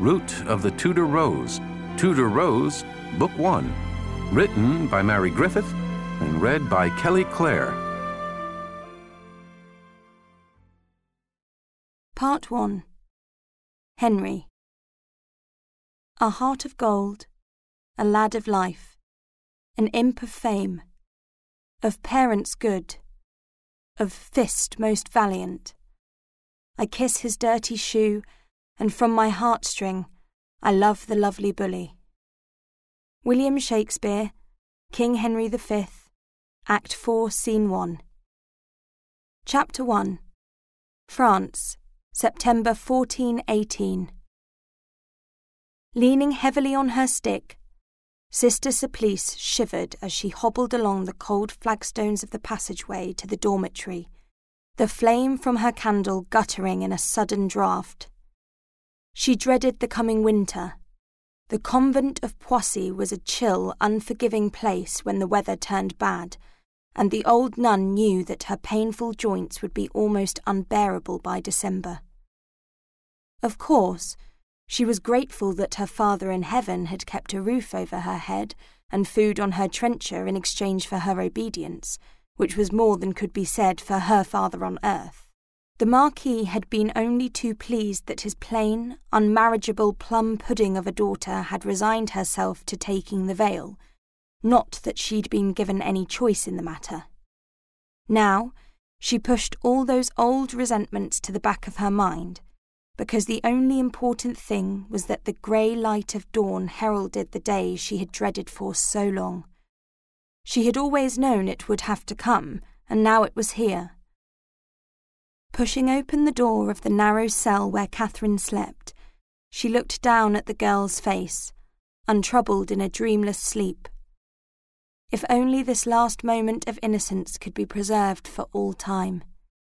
Root of the Tudor Rose. Tudor Rose, Book 1. Written by Mary Griffith and read by Kelly Clare. Part 1. Henry. A heart of gold, a lad of life, an imp of fame, of parents good, of fist most valiant. I kiss his dirty shoe, and from my heartstring I love the lovely bully. William Shakespeare, King Henry V, Act 4, Scene 1. Chapter 1. France, September 1418. Leaning heavily on her stick, Sister Simplice shivered as she hobbled along the cold flagstones of the passageway to the dormitory, the flame from her candle guttering in a sudden draught. She dreaded the coming winter. The convent of Poissy was a chill, unforgiving place when the weather turned bad, and the old nun knew that her painful joints would be almost unbearable by December. Of course, she was grateful that her Father in heaven had kept a roof over her head and food on her trencher in exchange for her obedience, which was more than could be said for her Father on earth. The Marquis had been only too pleased that his plain, unmarriageable plum pudding of a daughter had resigned herself to taking the veil, not that she'd been given any choice in the matter. Now, she pushed all those old resentments to the back of her mind, because the only important thing was that the grey light of dawn heralded the day she had dreaded for so long. She had always known it would have to come, and now it was here. Pushing open the door of the narrow cell where Catherine slept, she looked down at the girl's face, untroubled in a dreamless sleep. If only this last moment of innocence could be preserved for all time.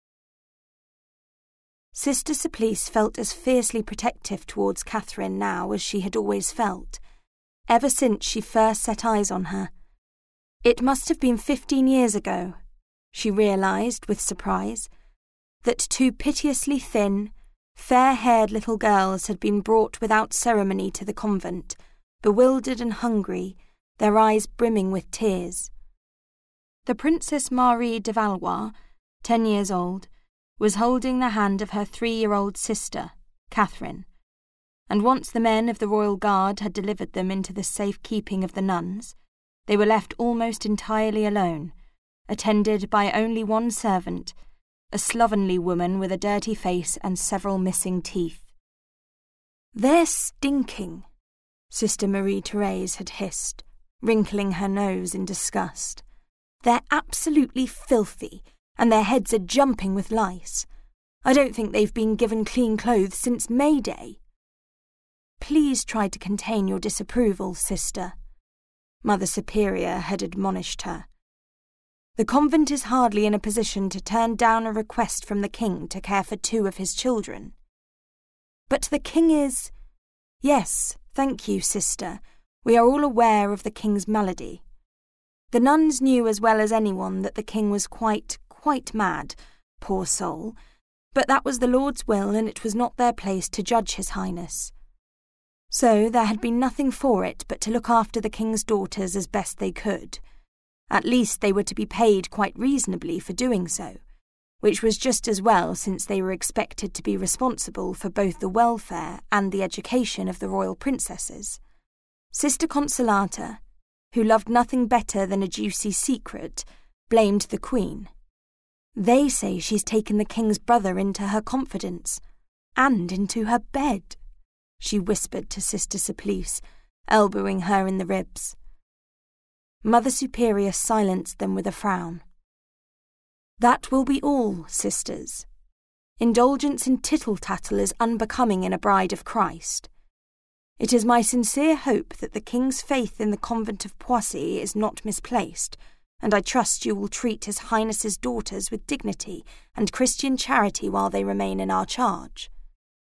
Sister Simplice felt as fiercely protective towards Catherine now as she had always felt, ever since she first set eyes on her. It must have been 15 years ago, she realised with surprise, that two piteously thin, fair-haired little girls had been brought without ceremony to the convent, bewildered and hungry, their eyes brimming with tears. The Princess Marie de Valois, 10 years old, was holding the hand of her 3-year-old sister, Catherine, and once the men of the Royal Guard had delivered them into the safe keeping of the nuns, they were left almost entirely alone, attended by only one servant, a slovenly woman with a dirty face and several missing teeth. "They're stinking," Sister Marie-Thérèse had hissed, wrinkling her nose in disgust. "They're absolutely filthy, and their heads are jumping with lice. I don't think they've been given clean clothes since May Day." "Please try to contain your disapproval, sister," Mother Superior had admonished her. "The convent is hardly in a position to turn down a request from the king to care for 2 of his children." "But the king is—" "Yes, thank you, sister. We are all aware of the king's malady. The nuns knew as well as anyone that the king was quite mad, poor soul, but that was the Lord's will and it was not their place to judge His Highness. So there had been nothing for it but to look after the king's daughters as best they could. At least they were to be paid quite reasonably for doing so, which was just as well since they were expected to be responsible for both the welfare and the education of the royal princesses. Sister Consolata, who loved nothing better than a juicy secret, blamed the Queen. "They say she's taken the king's brother into her confidence, and into her bed," she whispered to Sister Simplice, elbowing her in the ribs. Mother Superior silenced them with a frown. "That will be all, sisters. Indulgence in tittle-tattle is unbecoming in a bride of Christ. It is my sincere hope that the king's faith in the convent of Poissy is not misplaced, and I trust you will treat His Highness's daughters with dignity and Christian charity while they remain in our charge.